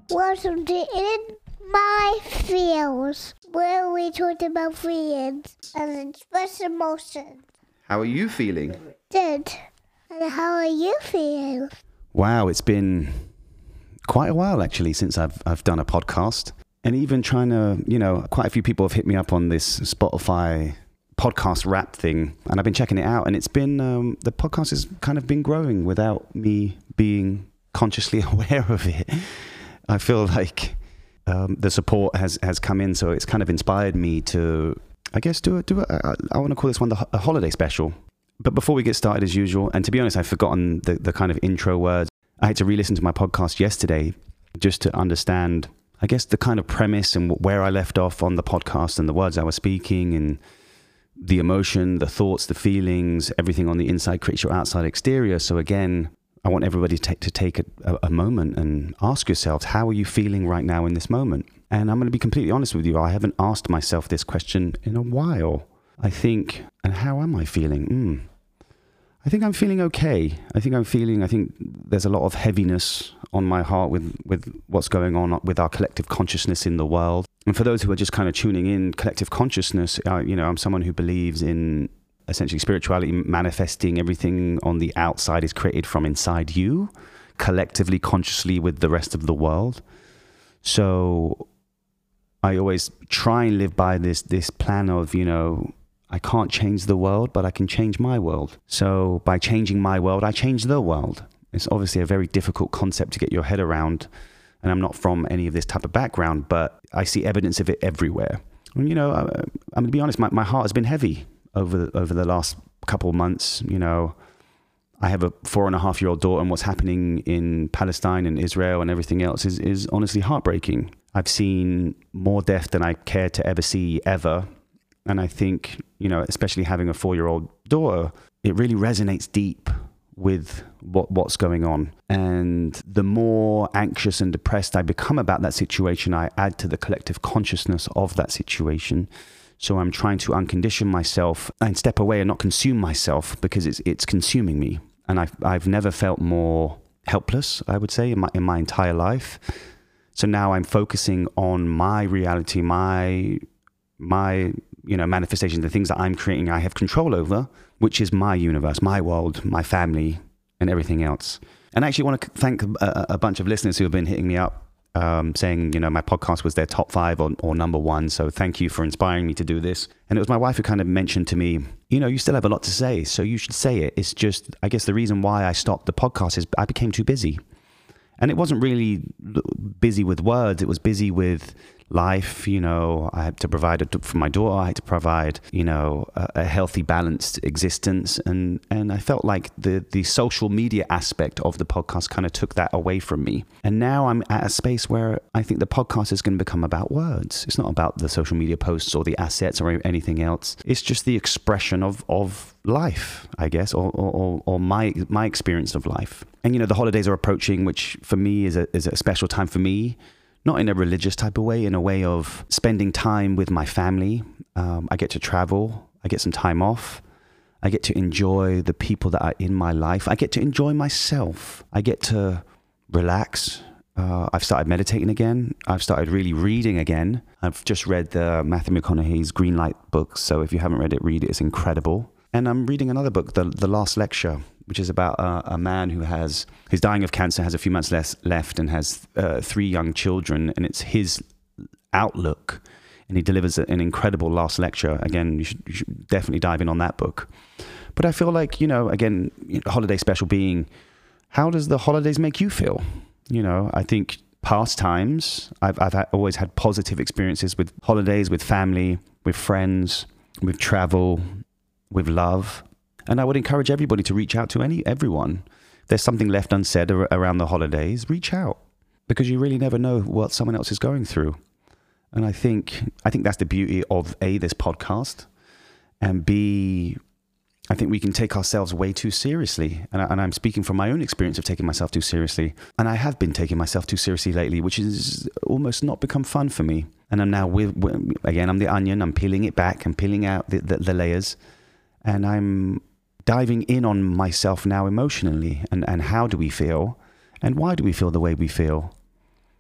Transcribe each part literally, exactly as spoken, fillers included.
Welcome to In My Feels, where we talk about feelings and express emotions. How are you feeling? Good. And how are you feeling? Wow, it's been quite a while actually since I've I've done a podcast. And even trying to, you know, quite a few people have hit me up on this Spotify podcast rap thing, and I've been checking it out, and it's been, um, the podcast has kind of been growing without me being consciously aware of it. I feel like um, the support has, has come in, so it's kind of inspired me to, I guess, do a, do a, I, I want to call this one the a holiday special. But before we get started as usual, and to be honest, I've forgotten the, the kind of intro words. I had to re-listen to my podcast yesterday just to understand, I guess, the kind of premise and where I left off on the podcast and the words I was speaking and the emotion, the thoughts, the feelings, everything on the inside creates your outside exterior. So again, I want everybody to take, to take a, a moment and ask yourselves, how are you feeling right now in this moment? And I'm going to be completely honest with you. I haven't asked myself this question in a while. I think, and how am I feeling? Mm. I think I'm feeling okay. I think I'm feeling, I think there's a lot of heaviness on my heart with, with what's going on with our collective consciousness in the world. And for those who are just kind of tuning in, collective consciousness, uh, you know, I'm someone who believes in essentially spirituality manifesting everything on the outside is created from inside you, collectively, consciously with the rest of the world. So I always try and live by this, this plan of, you know, I can't change the world, but I can change my world. So by changing my world, I change the world. It's obviously a very difficult concept to get your head around. And I'm not from any of this type of background, but I see evidence of it everywhere. And, you know, I, I'm going to be honest, my, my heart has been heavy over the, over the last couple of months. You know, I have a four and a half year old daughter, and what's happening in Palestine and Israel and everything else is, is honestly heartbreaking. I've seen more death than I care to ever see ever. And I think, you know, especially having a four-year-old daughter, it really resonates deep with what what's going on. And the more anxious and depressed I become about that situation, I add to the collective consciousness of that situation. So I'm trying to uncondition myself and step away and not consume myself, because it's it's consuming me. And I've I've never felt more helpless, I would say, in my in my entire life. So now I'm focusing on my reality, my my you know, manifestations, the things that I'm creating, I have control over, which is my universe, my world, my family, and everything else. And I actually want to thank a, a bunch of listeners who have been hitting me up, um, saying, you know, my podcast was their top five or, or number one. So thank you for inspiring me to do this. And it was my wife who kind of mentioned to me, you know, you still have a lot to say, so you should say it. It's just, I guess the reason why I stopped the podcast is I became too busy. And it wasn't really busy with words. It was busy with life. You know, I had to provide a, for my daughter. I had to provide, you know, a, a healthy, balanced existence. And, and I felt like the, the social media aspect of the podcast kind of took that away from me. And now I'm at a space where I think the podcast is going to become about words. It's not about the social media posts or the assets or anything else. It's just the expression of, of life, I guess, or, or, or my, my experience of life. And, you know, the holidays are approaching, which for me is a, is a special time for me, not in a religious type of way, in a way of spending time with my family. Um, I get to travel. I get some time off. I get to enjoy the people that are in my life. I get to enjoy myself. I get to relax. Uh, I've started meditating again. I've started really reading again. I've just read the Matthew McConaughey's Green Light book. So if you haven't read it, read it. It's incredible. And I'm reading another book, The, the Last Lecture, which is about a, a man who has, who's dying of cancer, has a few months less left, and has uh, three young children. And it's his outlook. And he delivers an incredible last lecture. Again, you should, you should definitely dive in on that book. But I feel like, you know, again, holiday special being, how does the holidays make you feel? You know, I think past times, I've, I've had, always had positive experiences with holidays, with family, with friends, with travel, with love. And I would encourage everybody to reach out to any everyone. If there's something left unsaid ar- around the holidays, reach out, because you really never know what someone else is going through. And I think I think that's the beauty of A, this podcast, and B, I think we can take ourselves way too seriously. And, I, and I'm speaking from my own experience of taking myself too seriously. And I have been taking myself too seriously lately, which has almost not become fun for me. And I'm now, with, with again, I'm the onion. I'm peeling it back. I'm peeling out the, the, the layers. And I'm diving in on myself now emotionally. And, and how do we feel? And why do we feel the way we feel?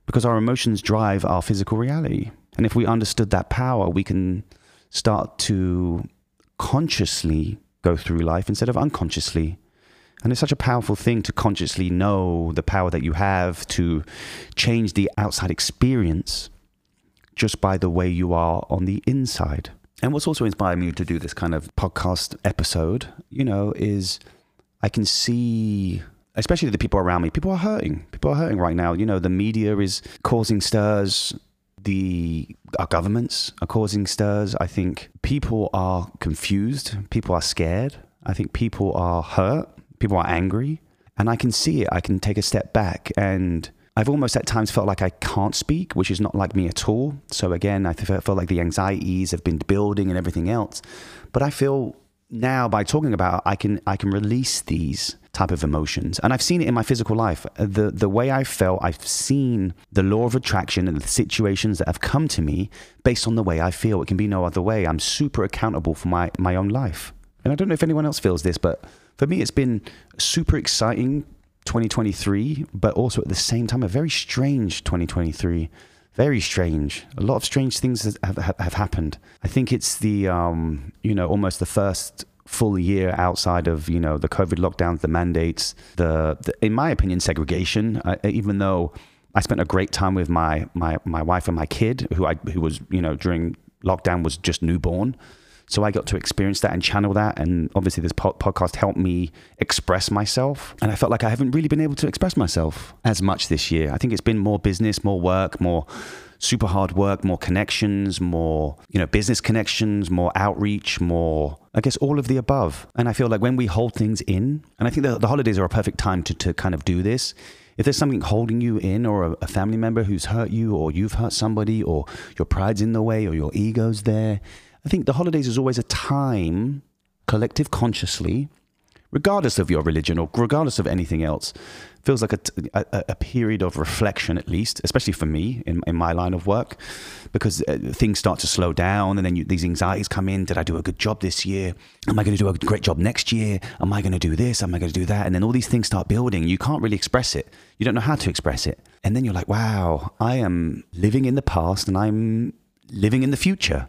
because our emotions drive our physical reality. And if we understood that power, we can start to consciously go through life instead of unconsciously. And it's such a powerful thing to consciously know the power that you have to change the outside experience just by the way you are on the inside. And what's also inspired me to do this kind of podcast episode, you know, is I can see, especially the people around me, people are hurting. People are hurting right now. You know, the media is causing stirs. The our governments are causing stirs. I think people are confused. People are scared. I think people are hurt. People are angry. And I can see it. I can take a step back. And I've almost at times felt like I can't speak, which is not like me at all. So again, I felt like the anxieties have been building and everything else. But I feel now by talking about it, I can I can release these type of emotions. And I've seen it in my physical life. The the way I felt, I've seen the law of attraction and the situations that have come to me based on the way I feel. It can be no other way. I'm super accountable for my, my own life. And I don't know if anyone else feels this, but for me, it's been super exciting twenty twenty-three, but also at the same time, a very strange twenty twenty-three. Very strange. A lot of strange things have, have, have happened. I think it's the, um, you know, almost the first full year outside of, you know, the COVID lockdowns, the mandates, the, the in my opinion, segregation. Uh, even though I spent a great time with my, my, my wife and my kid, who I, who was, you know, during lockdown was just newborn. So I got to experience that and channel that. And obviously this po- podcast helped me express myself. And I felt like I haven't really been able to express myself as much this year. I think it's been more business, more work, more super hard work, more connections, more, you know, business connections, more outreach, more, I guess, all of the above. And I feel like when we hold things in, and I think the, the holidays are a perfect time to, to kind of do this. If there's something holding you in, or a, a family member who's hurt you, or you've hurt somebody, or your pride's in the way, or your ego's there, I think the holidays is always a time, collective consciously, regardless of your religion or regardless of anything else, feels like a, a, a period of reflection, at least, especially for me in, in my line of work, because uh, things start to slow down, and then you, these anxieties come in. Did I do a good job this year? Am I going to do a great job next year? Am I going to do this? Am I going to do that? And then all these things start building. You can't really express it. You don't know how to express it. And then you're like, wow, I am living in the past and I'm living in the future.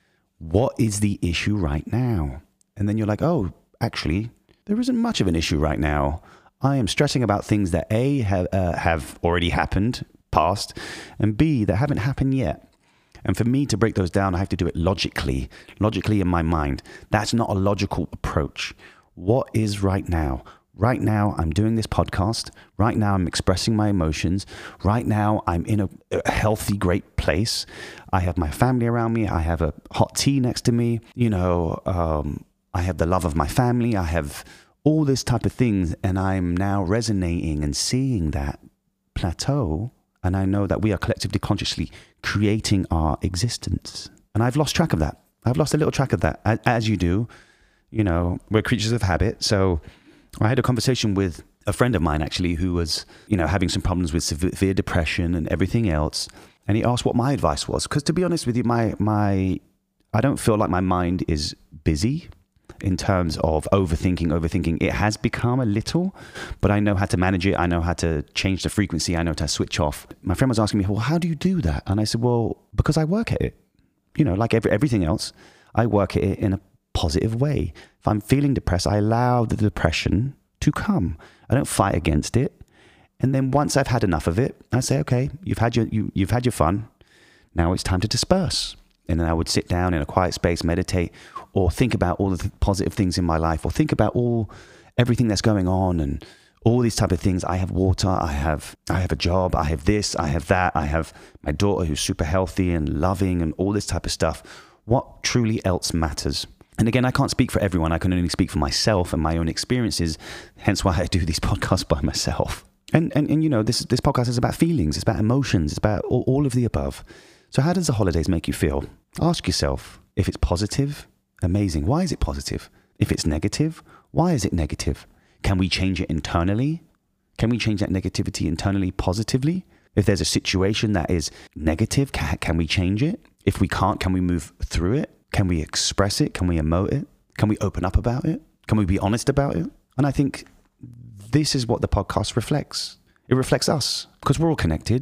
What is the issue right now? And then you're like, oh, actually, there isn't much of an issue right now. I am stressing about things that A, have, uh, have already happened, past, and B, that haven't happened yet. And for me to break those down, I have to do it logically, logically in my mind. That's not a logical approach. What is right now? Right now, I'm doing this podcast. Right now, I'm expressing my emotions. Right now, I'm in a, a healthy, great place. I have my family around me. I have a hot tea next to me. You know, um, I have the love of my family. I have all this type of things. And I'm now resonating and seeing that plateau. And I know that we are collectively, consciously creating our existence. And I've lost track of that. I've lost a little track of that, as you do. You know, we're creatures of habit. So I had a conversation with a friend of mine, actually, who was, you know, having some problems with severe depression and everything else. And he asked what my advice was. Because to be honest with you, my, my, I don't feel like my mind is busy in terms of overthinking, overthinking. It has become a little, but I know how to manage it. I know how to change the frequency. I know how to switch off. My friend was asking me, well, how do you do that? And I said, well, because I work at it. You know, like every, everything else, I work at it in a positive way. If I'm feeling depressed, I allow the depression to come. I don't fight against it. And then once I've had enough of it, I say, okay, you've had your you, you've had your fun. Now it's time to disperse. And then I would sit down in a quiet space, meditate, or think about all the positive things in my life, or think about all everything that's going on and all these type of things. I have water, I have I have a job, I have this, I have that, I have my daughter who's super healthy and loving and all this type of stuff. What truly else matters? And again, I can't speak for everyone. I can only speak for myself and my own experiences. Hence why I do these podcasts by myself. And, and, and you know, this, this podcast is about feelings. It's about emotions. It's about all, all of the above. So how does the holidays make you feel? Ask yourself, if it's positive, amazing. Why is it positive? If it's negative, why is it negative? Can we change it internally? Can we change that negativity internally positively? If there's a situation that is negative, can, can we change it? If we can't, can we move through it? Can we express it? Can we emote it? Can we open up about it? Can we be honest about it? And I think this is what the podcast reflects. It reflects us because we're all connected.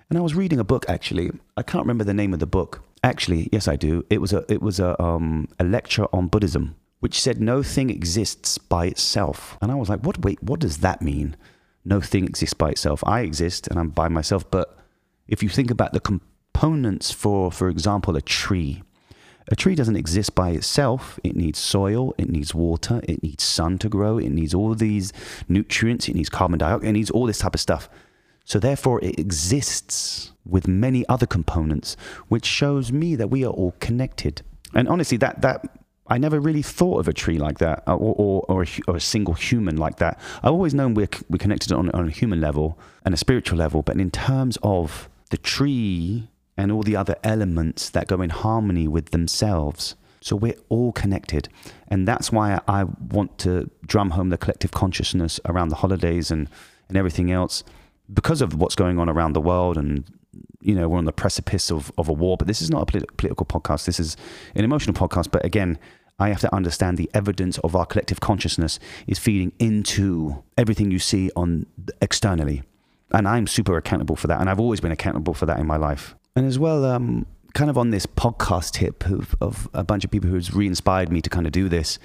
And I was reading a book, actually. I can't remember the name of the book. Actually, yes, I do. It was a it was a um a lecture on Buddhism, which said no thing exists by itself. And I was like, what? Wait, what does that mean? No thing exists by itself. I exist and I'm by myself. But if you think about the components for, for example, a tree, a tree doesn't exist by itself. It needs soil, it needs water, it needs sun to grow, it needs all these nutrients, it needs carbon dioxide, it needs all this type of stuff. So therefore it exists with many other components, which shows me that we are all connected. And honestly, that that I never really thought of a tree like that, or or, or, a, or a single human like that. I've always known we're, we're connected on, on a human level and a spiritual level, but in terms of the tree and all the other elements that go in harmony with themselves. So we're all connected. And that's why I want to drum home the collective consciousness around the holidays and, and everything else, because of what's going on around the world. And, you know, we're on the precipice of, of a war, but this is not a polit- political podcast. This is an emotional podcast. But again, I have to understand the evidence of our collective consciousness is feeding into everything you see on externally. And I'm super accountable for that. And I've always been accountable for that in my life. And as well, um, kind of on this podcast tip of, of a bunch of people who's re-inspired me to kind of do this,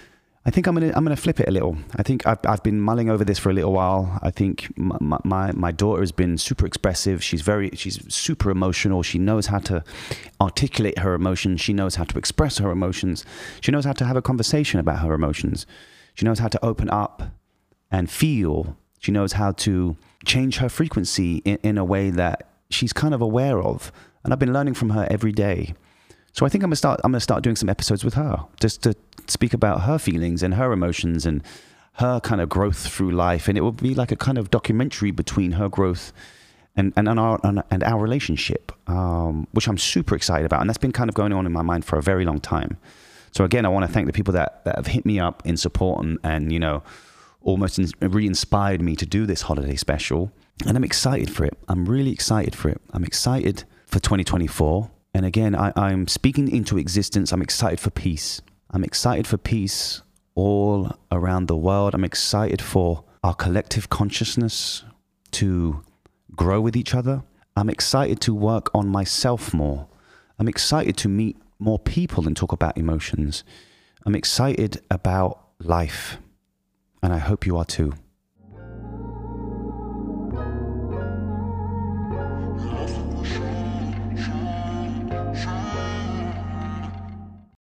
I think I'm gonna I'm gonna flip it a little. I think I've I've been mulling over this for a little while. I think my my, my daughter has been super expressive. She's very she's super emotional. She knows how to articulate her emotions. She knows how to express her emotions. She knows how to have a conversation about her emotions. She knows how to open up and feel. She knows how to change her frequency in, in a way that she's kind of aware of, and I've been learning from her every day. So I think I'm gonna start. I'm gonna start doing some episodes with her, just to speak about her feelings and her emotions and her kind of growth through life. And it will be like a kind of documentary between her growth and and, and our and, and our relationship, um, which I'm super excited about. And that's been kind of going on in my mind for a very long time. So again, I want to thank the people that, that have hit me up in support and and you know, almost in, re-inspired me to do this holiday special. And I'm excited for it. I'm really excited for it. I'm excited for twenty twenty-four. And again, I, I'm speaking into existence. I'm excited for peace. I'm excited for peace all around the world. I'm excited for our collective consciousness to grow with each other. I'm excited to work on myself more. I'm excited to meet more people and talk about emotions. I'm excited about life. And I hope you are too.